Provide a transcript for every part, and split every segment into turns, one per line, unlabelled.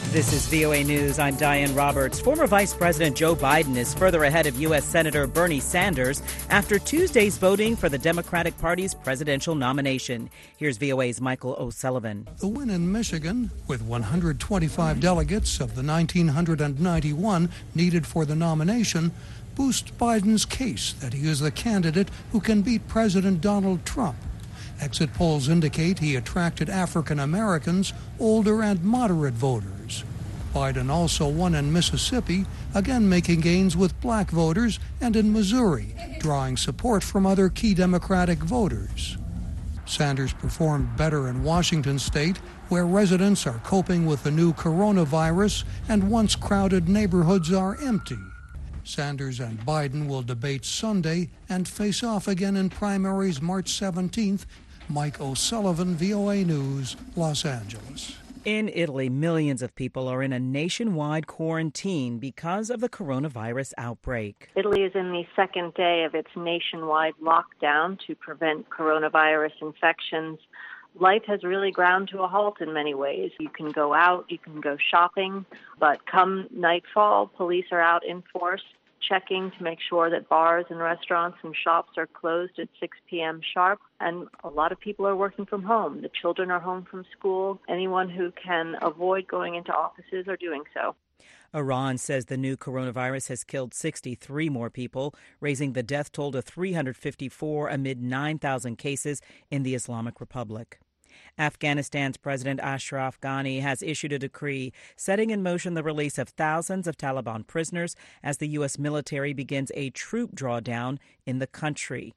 This is VOA News. I'm Diane Roberts. Former Vice President Joe Biden is further ahead of U.S. Senator Bernie Sanders after Tuesday's voting for the Democratic Party's presidential nomination. Here's VOA's Michael O'Sullivan.
The win in Michigan, with 125 delegates of the 1,991 needed for the nomination, boosts Biden's case that he is the candidate who can beat President Donald Trump. Exit polls indicate he attracted African Americans, older and moderate voters. Biden also won in Mississippi, again making gains with black voters, and in Missouri, drawing support from other key Democratic voters. Sanders performed better in Washington state, where residents are coping with the new coronavirus and once crowded neighborhoods are empty. Sanders and Biden will debate Sunday and face off again in primaries March 17th. Mike O'Sullivan, VOA News, Los Angeles.
In Italy, millions of people are in a nationwide quarantine because of the coronavirus outbreak.
Italy is in the second day of its nationwide lockdown to prevent coronavirus infections. Life has really ground to a halt in many ways. You can go out, you can go shopping, but come nightfall, police are out in force, checking to make sure that bars and restaurants and shops are closed at 6 p.m. sharp. And a lot of people are working from home. The children are home from school. Anyone who can avoid going into offices are doing so.
Iran says the new coronavirus has killed 63 more people, raising the death toll to 354 amid 9,000 cases in the Islamic Republic. Afghanistan's President Ashraf Ghani has issued a decree setting in motion the release of thousands of Taliban prisoners as the U.S. military begins a troop drawdown in the country.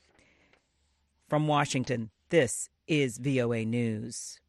From Washington, this is VOA News.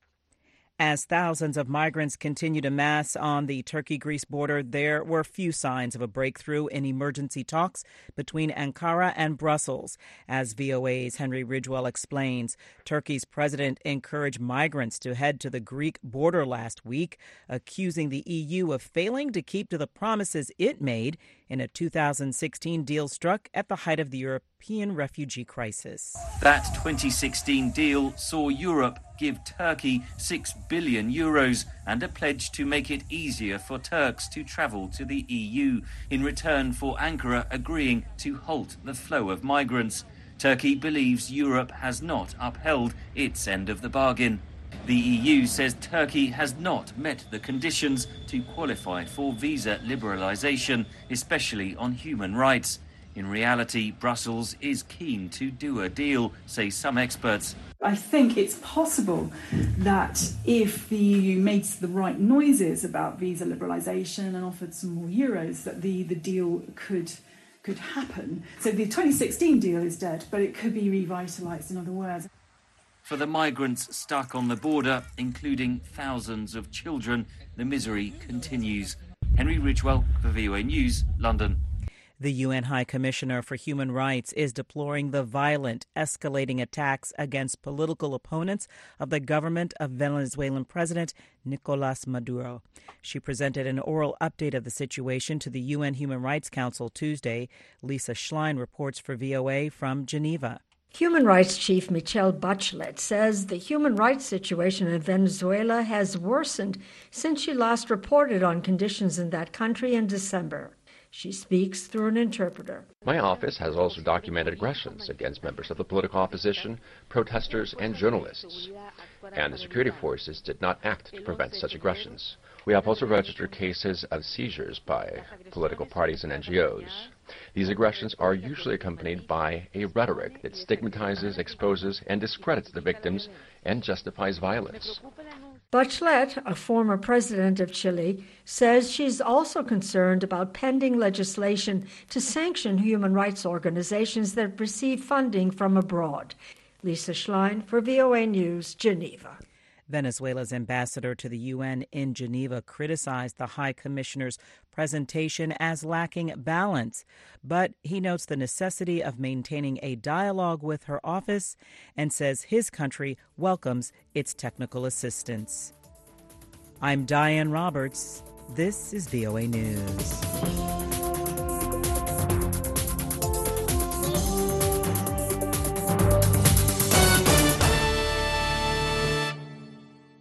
As thousands of migrants continue to mass on the Turkey-Greece border, there were few signs of a breakthrough in emergency talks between Ankara and Brussels. As VOA's Henry Ridgewell explains, Turkey's president encouraged migrants to head to the Greek border last week, accusing the EU of failing to keep to the promises it made in a 2016 deal struck at the height of the European refugee crisis.
That 2016 deal saw Europe give Turkey €6 billion and a pledge to make it easier for Turks to travel to the EU in return for Ankara agreeing to halt the flow of migrants. Turkey believes Europe has not upheld its end of the bargain. The EU says Turkey has not met the conditions to qualify for visa liberalisation, especially on human rights. In reality, Brussels is keen to do a deal, say some experts.
I think it's possible that if the EU makes the right noises about visa liberalisation and offered some more euros, that the deal could happen. So the 2016 deal is dead, but it could be revitalised, in other words.
For the migrants stuck on the border, including thousands of children, the misery continues. Henry Ridgewell for VOA News, London.
The UN High Commissioner for Human Rights is deploring the violent, escalating attacks against political opponents of the government of Venezuelan President Nicolas Maduro. She presented an oral update of the situation to the UN Human Rights Council Tuesday. Lisa Schlein reports for VOA from Geneva.
Human Rights Chief Michelle Bachelet says the human rights situation in Venezuela has worsened since she last reported on conditions in that country in December. She speaks through an interpreter.
My office has also documented aggressions against members of the political opposition, protesters, and journalists. And the security forces did not act to prevent such aggressions. We have also registered cases of seizures by political parties and NGOs. These aggressions are usually accompanied by a rhetoric that stigmatizes, exposes, and discredits the victims and justifies violence.
Bachelet, a former president of Chile, says she's also concerned about pending legislation to sanction human rights organizations that receive funding from abroad. Lisa Schlein for VOA News, Geneva.
Venezuela's ambassador to the UN in Geneva criticized the High Commissioner's presentation as lacking balance, but he notes the necessity of maintaining a dialogue with her office and says his country welcomes its technical assistance. I'm Diane Roberts. This is VOA News.